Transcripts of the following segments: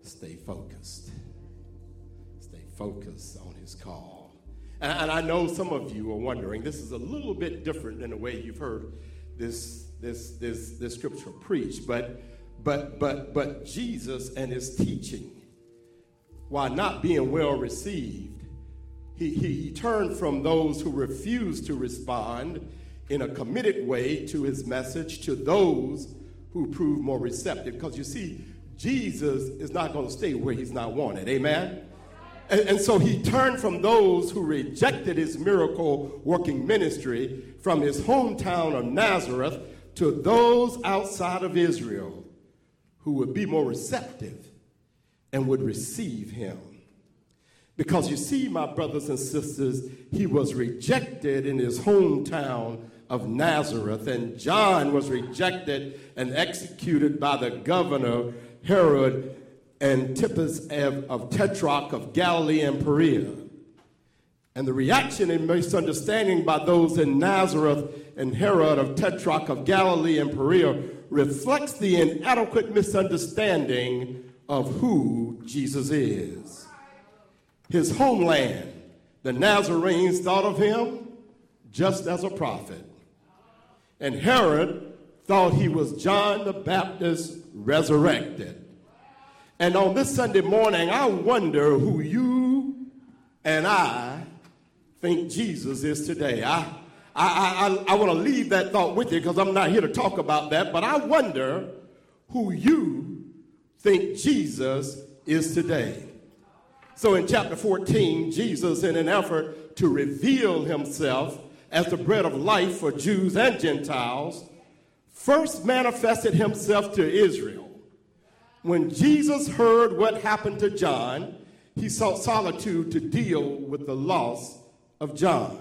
stay focused. Stay focused on his call. And I know some of you are wondering, this is a little bit different than the way you've heard this scripture preached, but Jesus and his teaching, while not being well received, he turned from those who refused to respond in a committed way to his message to those who proved more receptive. Because you see, Jesus is not going to stay where he's not wanted. Amen? And so he turned from those who rejected his miracle-working ministry from his hometown of Nazareth to those outside of Israel who would be more receptive and would receive him. Because you see, my brothers and sisters, he was rejected in his hometown of Nazareth, and John was rejected and executed by the governor Herod Antipas of Tetrarch of Galilee and Perea. And the reaction and misunderstanding by those in Nazareth and Herod of Tetrarch of Galilee and Perea reflects the inadequate misunderstanding of who Jesus is. His homeland, the Nazarenes thought of him just as a prophet. And Herod thought he was John the Baptist resurrected. And on this Sunday morning, I wonder who you and I think Jesus is today. I want to leave that thought with you because I'm not here to talk about that, but I wonder who you think Jesus is today. So in chapter 14, Jesus, in an effort to reveal himself as the bread of life for Jews and Gentiles, first manifested himself to Israel. When Jesus heard what happened to John, he sought solitude to deal with the loss of John.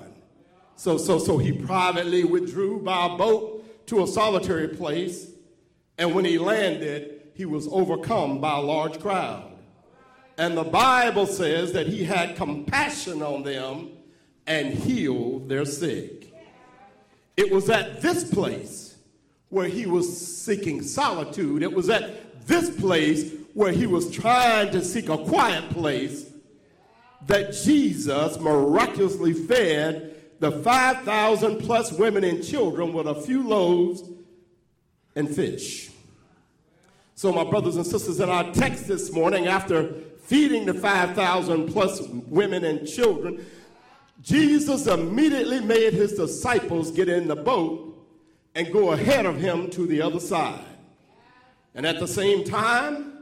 So he privately withdrew by a boat to a solitary place, and when he landed, he was overcome by a large crowd. And the Bible says that he had compassion on them and healed their sick. It was at this place where he was seeking solitude. It was at this place where he was trying to seek a quiet place that Jesus miraculously fed the 5,000 plus women and children with a few loaves and fish. So my brothers and sisters, in our text this morning, after feeding the 5,000 plus women and children, Jesus immediately made his disciples get in the boat and go ahead of him to the other side. And at the same time,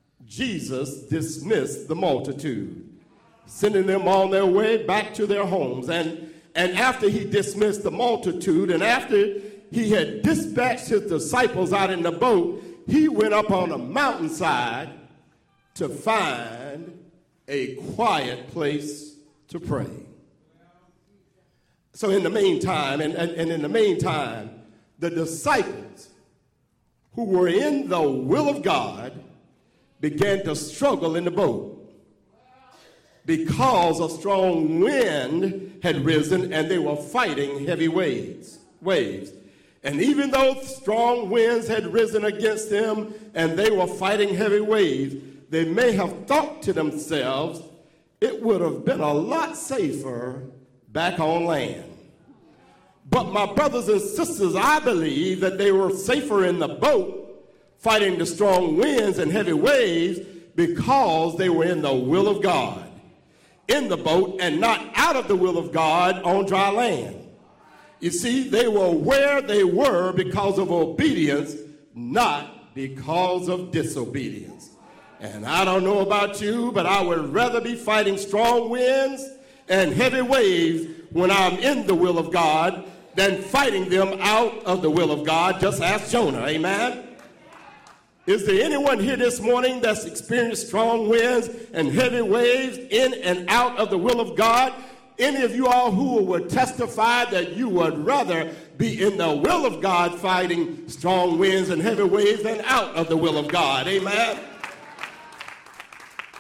Jesus dismissed the multitude, sending them on their way back to their homes. And after he dismissed the multitude, and after he had dispatched his disciples out in the boat, he went up on a mountainside to find a quiet place to pray. So in the meantime, the disciples who were in the will of God began to struggle in the boat because a strong wind had risen and they were fighting heavy waves. And even though strong winds had risen against them and they were fighting heavy waves, they may have thought to themselves, it would have been a lot safer back on land. But my brothers and sisters, I believe that they were safer in the boat fighting the strong winds and heavy waves because they were in the will of God in the boat and not out of the will of God on dry land. You see, they were where they were because of obedience, not because of disobedience. And I don't know about you, but I would rather be fighting strong winds and heavy waves when I'm in the will of God than fighting them out of the will of God. Just ask Jonah, amen? Is there anyone here this morning that's experienced strong winds and heavy waves in and out of the will of God? Any of you all who would testify that you would rather be in the will of God fighting strong winds and heavy waves than out of the will of God, amen?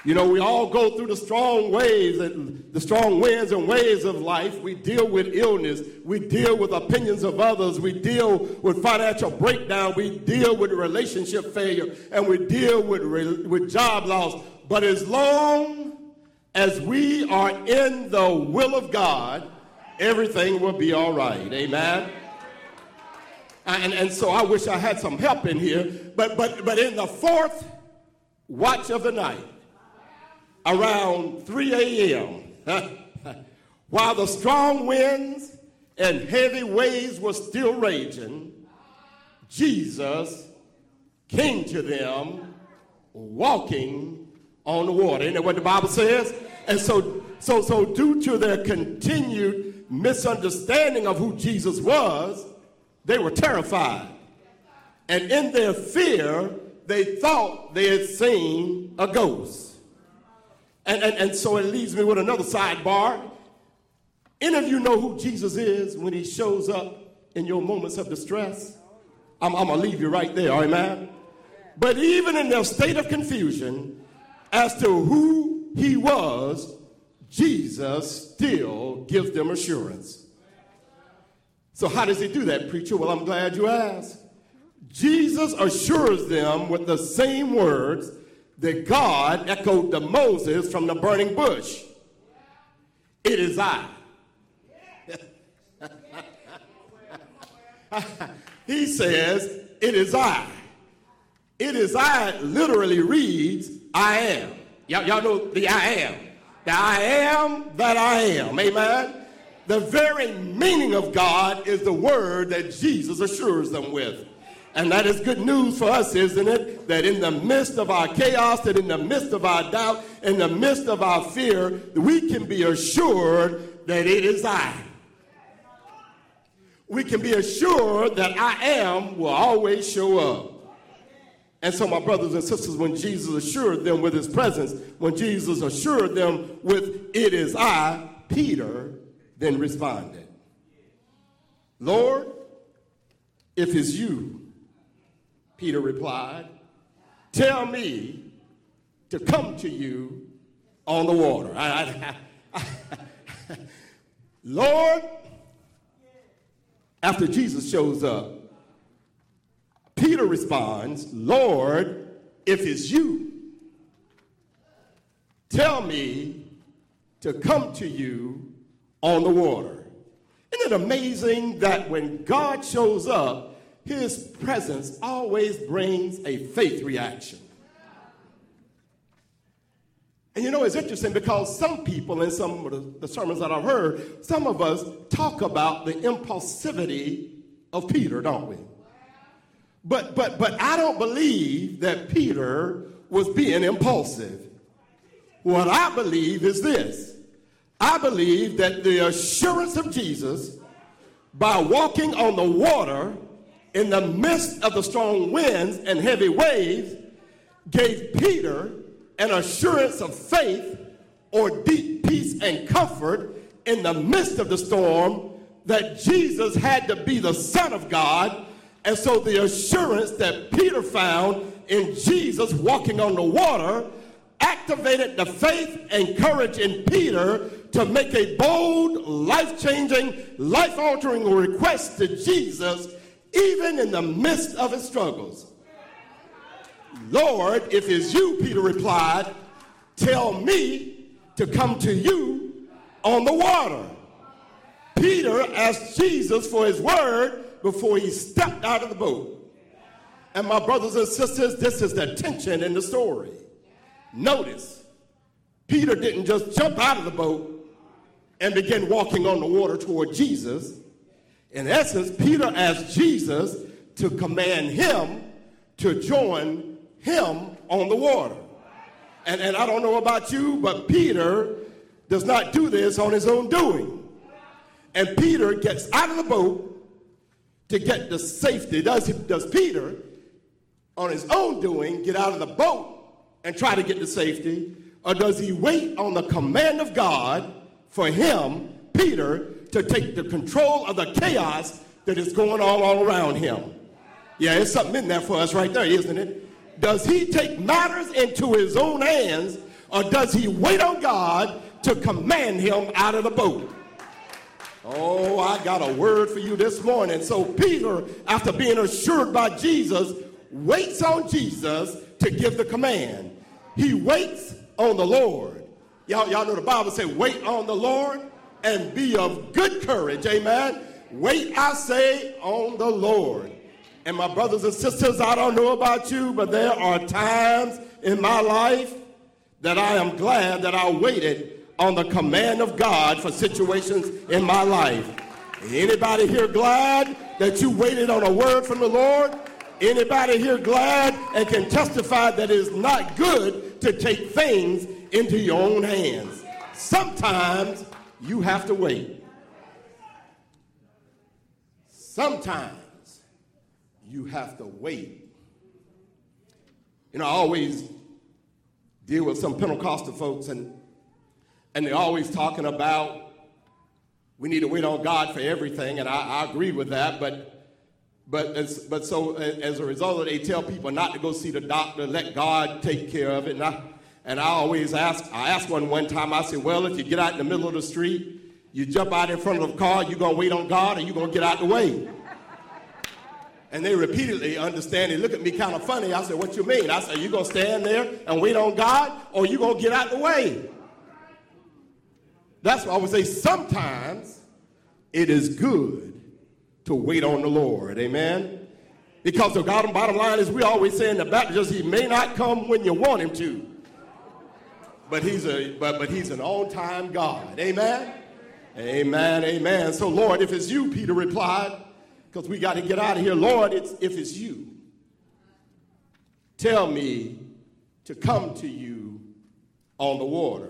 You know, we all go through the strong waves and the strong winds and waves of life. We deal with illness. We deal with opinions of others. We deal with financial breakdown. We deal with relationship failure. And we deal with job loss. But as long as we are in the will of God, everything will be all right. Amen? And so I wish I had some help in here. But in the fourth watch of the night, around 3 a.m., while the strong winds and heavy waves were still raging, Jesus came to them walking on the water. Isn't that what the Bible says? And so due to their continued misunderstanding of who Jesus was, they were terrified. And in their fear, they thought they had seen a ghost. And so it leaves me with another sidebar. Any of you know who Jesus is when he shows up in your moments of distress? I'm going to leave you right there, amen? But even in their state of confusion as to who he was, Jesus still gives them assurance. So how does he do that, preacher? Well, I'm glad you asked. Jesus assures them with the same words that God echoed to Moses from the burning bush. It is I. He says, it is I. It is I literally reads, I am. Y'all know the I am. The I am that I am. Amen? The very meaning of God is the word that Jesus assures them with. And that is good news for us, isn't it? That in the midst of our chaos, that in the midst of our doubt, in the midst of our fear, we can be assured that it is I. We can be assured that I am will always show up. And so, my brothers and sisters, when Jesus assured them with his presence, when Jesus assured them with it is I, Peter then responded, Lord, if it's you, Peter replied, tell me to come to you on the water. Lord, after Jesus shows up, Peter responds, Lord, if it's you, tell me to come to you on the water. Isn't it amazing that when God shows up, his presence always brings a faith reaction? And you know, it's interesting because some people in some of the sermons that I've heard, some of us talk about the impulsivity of Peter, don't we? But I don't believe that Peter was being impulsive. What I believe is this. I believe that the assurance of Jesus by walking on the water in the midst of the strong winds and heavy waves gave Peter an assurance of faith or deep peace and comfort in the midst of the storm that Jesus had to be the Son of God. And so the assurance that Peter found in Jesus walking on the water activated the faith and courage in Peter to make a bold, life-changing, life-altering request to Jesus even in the midst of his struggles. Lord, if it's you, Peter replied, tell me to come to you on the water. Peter asked Jesus for his word before he stepped out of the boat. And my brothers and sisters, this is the tension in the story. Notice, Peter didn't just jump out of the boat and begin walking on the water toward Jesus. In essence, Peter asked Jesus to command him to join him on the water. And I don't know about you, but Peter does not do this on his own doing. And Peter gets out of the boat to get the safety. Does Peter, on his own doing, get out of the boat and try to get the safety? Or does he wait on the command of God for him, Peter, to take the control of the chaos that is going on all around him? Yeah, there's something in there for us right there, isn't it? Does he take matters into his own hands, Or does he wait on God to command him out of the boat? Oh, I got a word for you this morning. So Peter, after being assured by Jesus, waits on Jesus to give the command. He waits on the Lord. Y'all know the Bible says, wait on the Lord and be of good courage. Amen. Wait, I say, on the Lord. And my brothers and sisters, I don't know about you, but there are times in my life that I am glad that I waited on the command of God for situations in my life. Anybody here glad that you waited on a word from the Lord? Anybody here glad and can testify that it is not good to take things into your own hands? Sometimes you have to wait. Sometimes you have to wait. You know, I always deal with some Pentecostal folks, and they're always talking about we need to wait on God for everything, and I agree with that, but so as a result of it, they tell people not to go see the doctor, let God take care of it. And I always asked one time, I said, well, if you get out in the middle of the street, you jump out in front of the car, you going to wait on God, or you going to get out the way? And they repeatedly understand. They look at me kind of funny. I said, what you mean? I said, you going to stand there and wait on God, or you going to get out the way? That's why I would say sometimes it is good to wait on the Lord. Amen? Because the bottom line is we always say in the Baptist, he may not come when you want him to. But he's an on-time God. Amen? Amen, amen. So, Lord, if it's you, Peter replied, because we got to get out of here. Lord, if it's you, tell me to come to you on the water.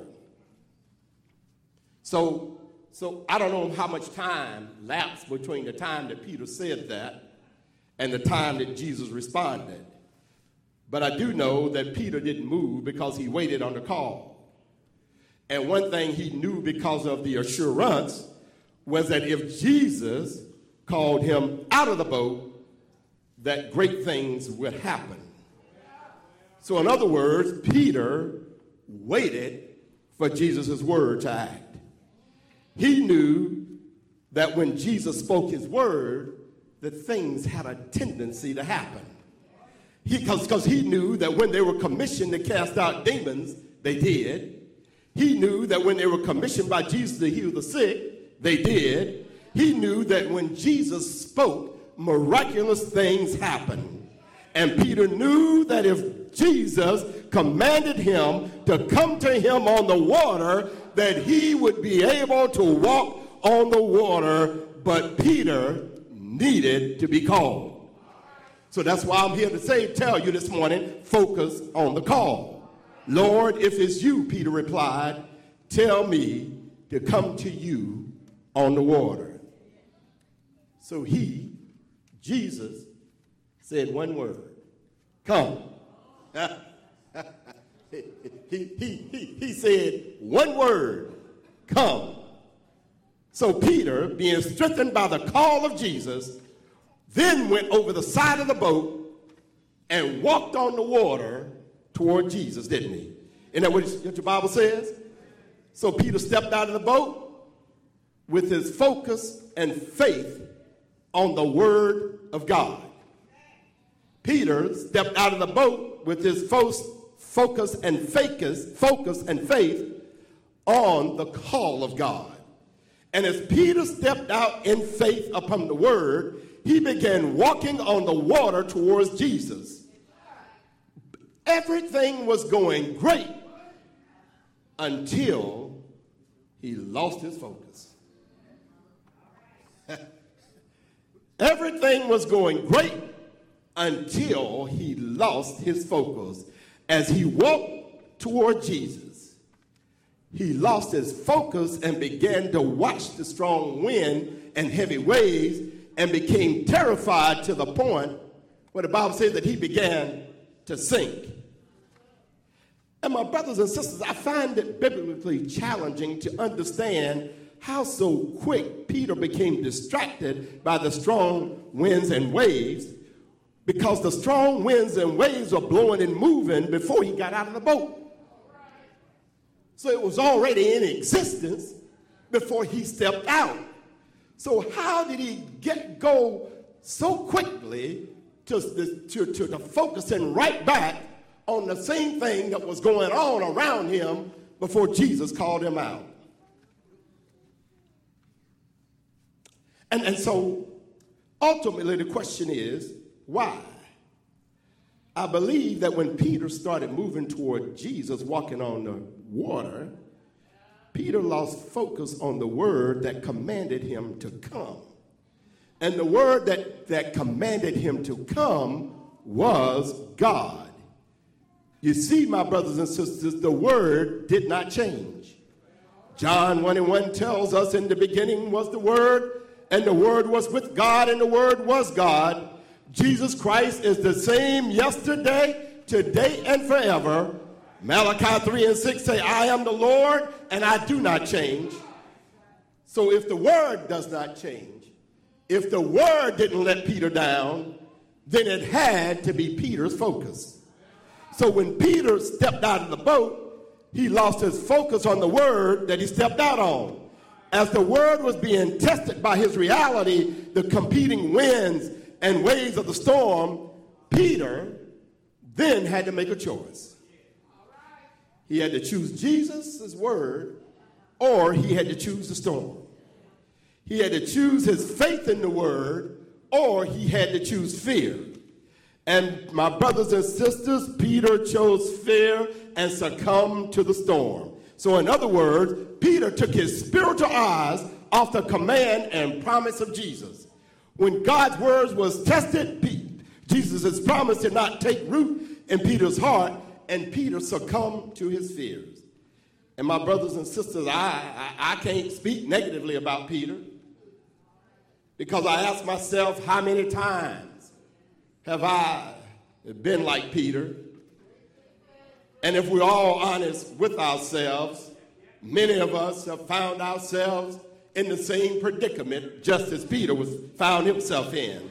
So I don't know how much time lapsed between the time that Peter said that and the time that Jesus responded. But I do know that Peter didn't move because he waited on the call. And one thing he knew because of the assurance was that if Jesus called him out of the boat, that great things would happen. So in other words, Peter waited for Jesus' word to act. He knew that when Jesus spoke his word, that things had a tendency to happen. Because he knew that when they were commissioned to cast out demons, they did. He knew that when they were commissioned by Jesus to heal the sick, they did. He knew that when Jesus spoke, miraculous things happened. And Peter knew that if Jesus commanded him to come to him on the water, that he would be able to walk on the water, but Peter needed to be called. So that's why I'm here to tell you this morning, focus on the call. Lord, if it's you, Peter replied, tell me to come to you on the water. So Jesus, said one word, come. He said one word, come. So Peter, being strengthened by the call of Jesus, then went over the side of the boat and walked on the water toward Jesus, didn't he? Isn't that what your Bible says? So Peter stepped out of the boat with his focus and faith on the word of God. Peter stepped out of the boat with his focus and faith on the call of God. And as Peter stepped out in faith upon the word, he began walking on the water towards Jesus. Everything was going great until he lost his focus. Everything was going great until he lost his focus. As he walked toward Jesus, he lost his focus and began to watch the strong wind and heavy waves and became terrified to the point where the Bible says that he began to sink. And my brothers and sisters, I find it biblically challenging to understand how so quick Peter became distracted by the strong winds and waves, because the strong winds and waves were blowing and moving before he got out of the boat. So it was already in existence before he stepped out. So how did he go so quickly to focusing right back on the same thing that was going on around him before Jesus called him out? And so ultimately the question is, why? I believe that when Peter started moving toward Jesus, walking on the water, Peter lost focus on the word that commanded him to come. And the word that commanded him to come was God. You see, my brothers and sisters, the word did not change. John 1:1 tells us, in the beginning was the word, and the word was with God, and the word was God. Jesus Christ is the same yesterday, today, and forever. Malachi 3:6 say, I am the Lord, and I do not change. So if the word does not change, if the word didn't let Peter down, then it had to be Peter's focus. So when Peter stepped out of the boat, he lost his focus on the word that he stepped out on. As the word was being tested by his reality, the competing winds and waves of the storm, Peter then had to make a choice. He had to choose Jesus' word, or he had to choose the storm. He had to choose his faith in the word, or he had to choose fear. And my brothers and sisters, Peter chose fear and succumbed to the storm. So in other words, Peter took his spiritual eyes off the command and promise of Jesus. When God's word was tested, Jesus' promise did not take root in Peter's heart, and Peter succumbed to his fears. And my brothers and sisters, I can't speak negatively about Peter, because I ask myself, how many times have I been like Peter? And if we're all honest with ourselves, many of us have found ourselves in the same predicament just as Peter found himself in.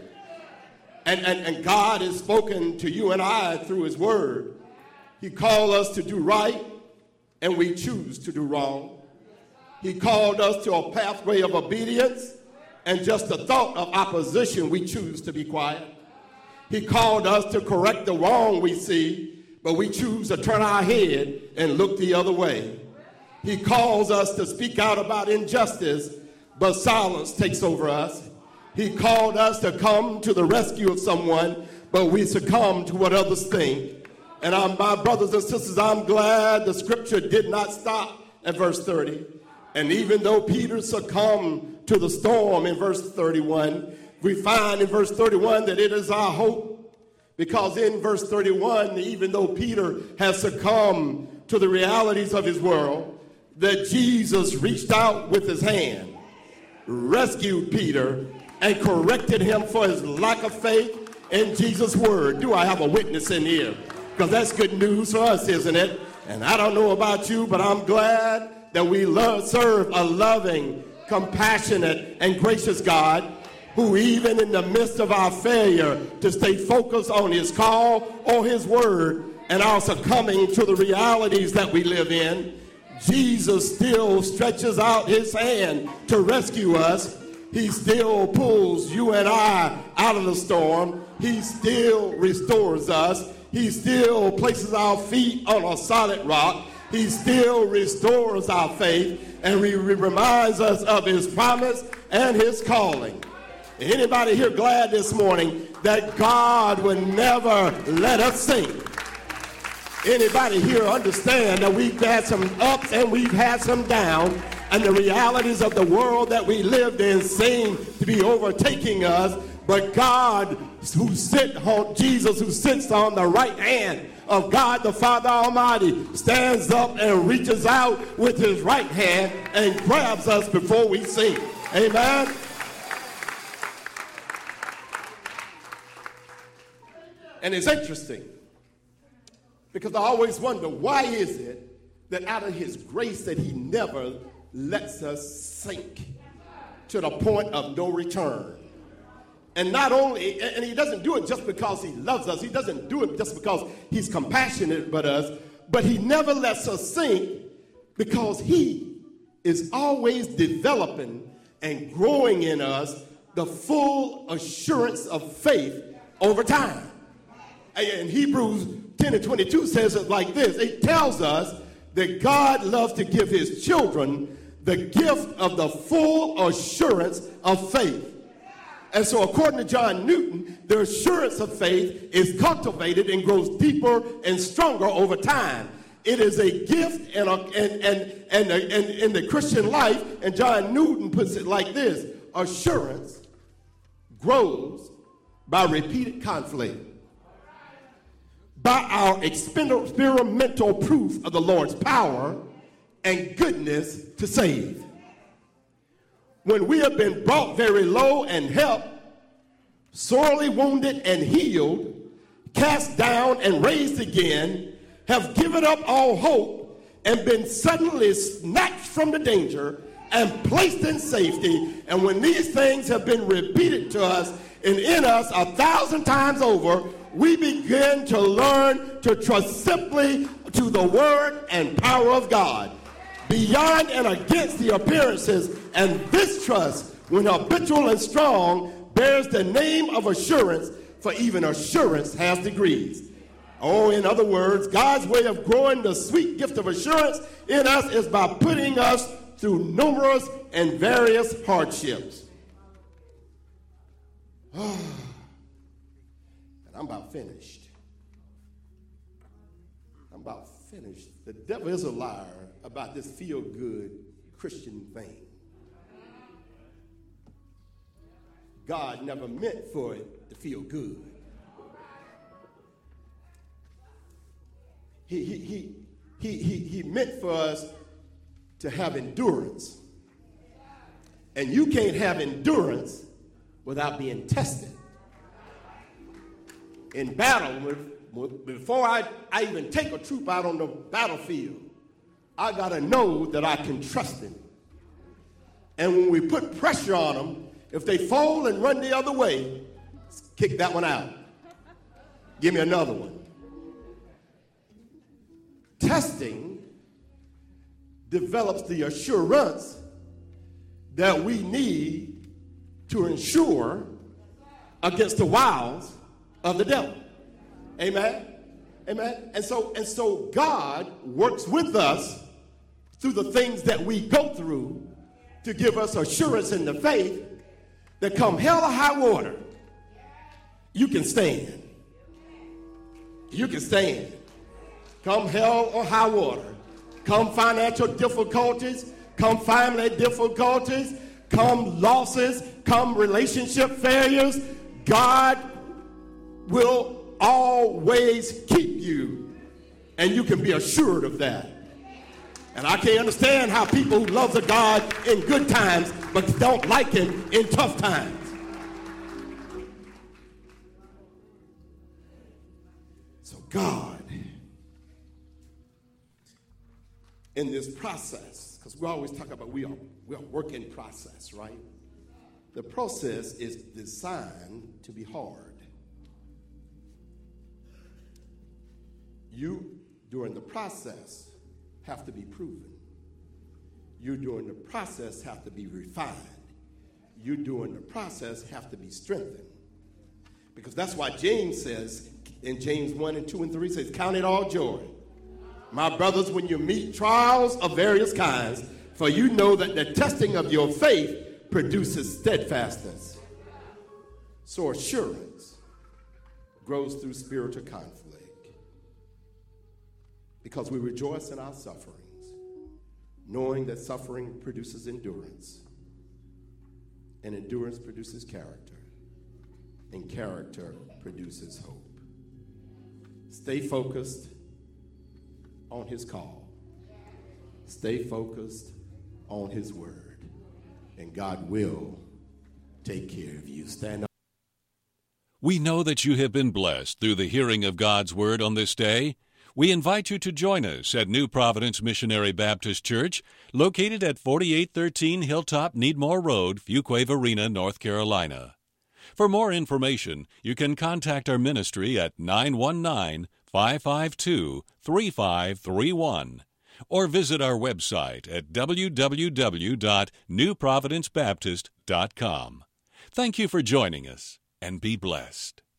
And God has spoken to you and I through his word. He called us to do right, and we choose to do wrong. He called us to a pathway of obedience, and just the thought of opposition, we choose to be quiet. He called us to correct the wrong we see, but we choose to turn our head and look the other way. He calls us to speak out about injustice, but silence takes over us. He called us to come to the rescue of someone, but we succumb to what others think. And my brothers and sisters, I'm glad the scripture did not stop at verse 30. And even though Peter succumbed to the storm in verse 31, we find in verse 31 that it is our hope. Because in verse 31, even though Peter has succumbed to the realities of his world, that Jesus reached out with his hand, rescued Peter, and corrected him for his lack of faith in Jesus' word. Do I have a witness in here? Because that's good news for us, isn't it? And I don't know about you, but I'm glad that we serve a loving, compassionate, and gracious God, who even in the midst of our failure to stay focused on his call or his word and our succumbing to the realities that we live in, Jesus still stretches out his hand to rescue us. He still pulls you and I out of the storm. He still restores us. He still places our feet on a solid rock. He still restores our faith, and he reminds us of his promise and his calling. Anybody here glad this morning that God would never let us sink? Anybody here understand that we've had some ups and we've had some downs, and the realities of the world that we lived in seem to be overtaking us, but God Jesus who sits on the right hand of God the Father Almighty stands up and reaches out with his right hand and grabs us before we sink. Amen? And it's interesting, because I always wonder, why is it that out of his grace that he never lets us sink to the point of no return? And not only, and he doesn't do it just because he loves us. He doesn't do it just because he's compassionate about us, but he never lets us sink because he is always developing and growing in us the full assurance of faith over time. And Hebrews 10 and 22 says it like this. It tells us that God loves to give his children the gift of the full assurance of faith. And so according to John Newton, the assurance of faith is cultivated and grows deeper and stronger over time. It is a gift in the Christian life, and John Newton puts it like this: assurance grows by repeated conflict, by our experimental proof of the Lord's power and goodness to save. When we have been brought very low and helped, sorely wounded and healed, cast down and raised again, have given up all hope and been suddenly snatched from the danger and placed in safety. And when these things have been repeated to us and in us 1,000 times over, we begin to learn to trust simply to the word and power of God, beyond and against the appearances. And this trust, when habitual and strong, bears the name of assurance, for even assurance has degrees. Oh, in other words, God's way of growing the sweet gift of assurance in us is by putting us through numerous and various hardships. And I'm about finished. The devil is a liar about this feel-good Christian thing. God never meant for it to feel good. He meant for us to have endurance. And you can't have endurance without being tested. In battle, before I even take a troop out on the battlefield, I got to know that I can trust him. And when we put pressure on them, if they fall and run the other way, kick that one out. Give me another one. Testing develops the assurance that we need to ensure against the wiles of the devil. Amen? Amen? And so God works with us through the things that we go through to give us assurance in the faith that come hell or high water, you can stand. You can stand. Come hell or high water. Come financial difficulties. Come family difficulties. Come losses. Come relationship failures. God will always keep you, and you can be assured of that. And I can't understand how people who love the God in good times but don't like him in tough times. So God, in this process, because we always talk about we are work in process, right? The process is designed to be hard. You, during the process, have to be proven. You, during the process, have to be refined. You, during the process, have to be strengthened. Because that's why James says, in James 1 and 2 and 3, says, count it all joy, my brothers, when you meet trials of various kinds, for you know that the testing of your faith produces steadfastness. So assurance grows through spiritual conflict. Because we rejoice in our sufferings, knowing that suffering produces endurance, and endurance produces character, and character produces hope. Stay focused on his call. Stay focused on his word, and God will take care of you. Stand up. We know that you have been blessed through the hearing of God's word on this day. We invite you to join us at New Providence Missionary Baptist Church, located at 4813 Hilltop Needmore Road, Fuquay Varina, North Carolina. For more information, you can contact our ministry at 919-552-3531 or visit our website at www.newprovidencebaptist.com. Thank you for joining us, and be blessed.